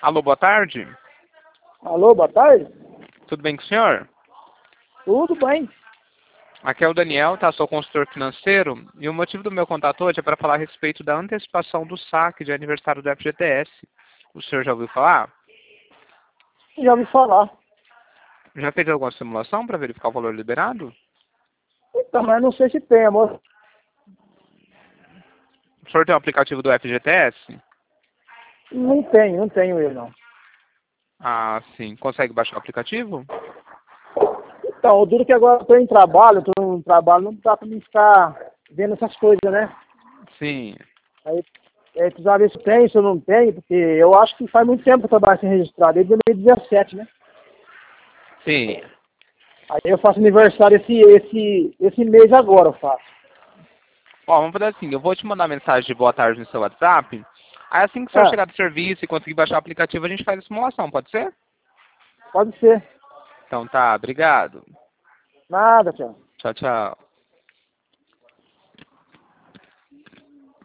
Alô, boa tarde. Alô, boa tarde? Tudo bem com o senhor? Tudo bem. Aqui é o Daniel, tá? Sou consultor financeiro. E o motivo do meu contato hoje é para falar a respeito da antecipação do saque de aniversário do FGTS. O senhor já ouviu falar? Já ouvi falar. Já fez alguma simulação para verificar o valor liberado? Então, mas não sei se tem, amor. O senhor tem o aplicativo do FGTS? Não tenho eu não. Ah, sim. Consegue baixar o aplicativo? Então, o duro que agora eu tô em trabalho, não dá pra mim ficar vendo essas coisas, né? Sim. Aí precisava ver se tem, se eu não tenho, porque eu acho que faz muito tempo que eu trabalho sem registrar, desde 2017, né? Sim. Aí eu faço aniversário esse mês agora, eu faço. Ó, vamos fazer assim. Eu vou te mandar mensagem de boa tarde no seu WhatsApp. Aí assim que o senhor Ah, chegar do serviço e conseguir baixar o aplicativo, a gente faz a simulação, pode ser? pode ser. Então tá, obrigado. Nada, tchau. Tchau, tchau.